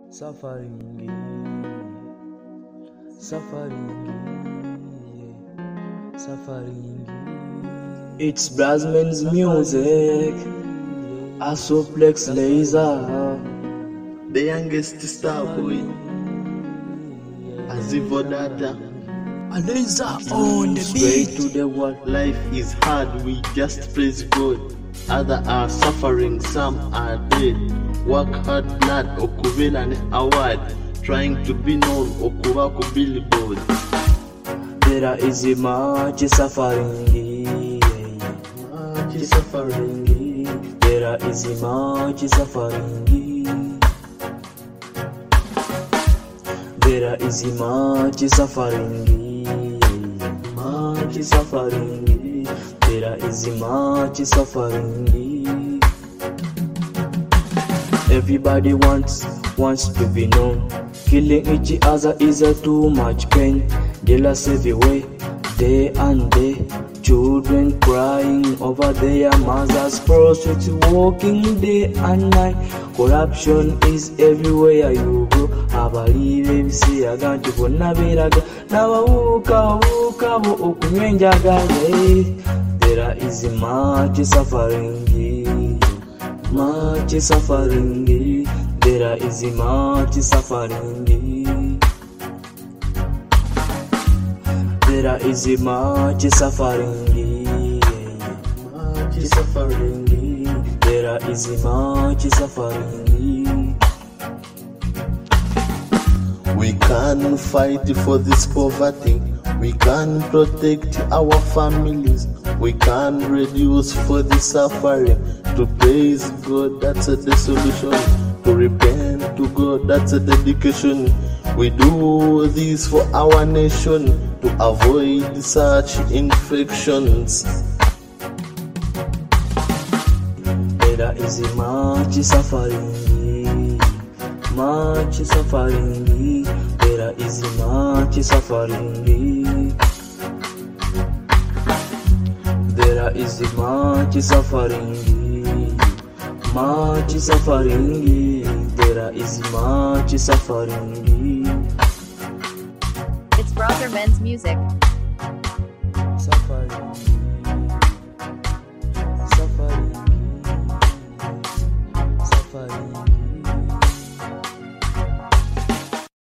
Suffering, suffering, suffering. It's Brasman's music, Asoplex Laser, the youngest star boy, Azivodata. A laser on the beat. Straight to the world, life is hard, we just praise God. Others are suffering, some are dead. Work hard, blood, okuvelane award. Trying to be known, okuwako billboard. There is much suffering, Much suffering. there is much suffering. There is much suffering, much suffering. There is much suffering. Everybody wants to be known. Killing each other is too much pain. Dealers everywhere, day and day. Children crying over their mothers. Prostitutes walking day and night. Corruption is everywhere you go. Abalive ebisiyaga nti bonna beeraga n'abawuuka bo okunywa enjagale. There is much suffering, much suffering. There is much suffering. There is much suffering, Much suffering. there is much suffering. We can fight for this poverty. We can protect our families. We can reduce for the suffering. To praise God, that's the solution. To repent to God, that's a dedication. We do this for our nation to avoid such infections. There is much suffering, much suffering. There is much suffering. There is much suffering, much suffering. There is much suffering. It's Brother Men's music.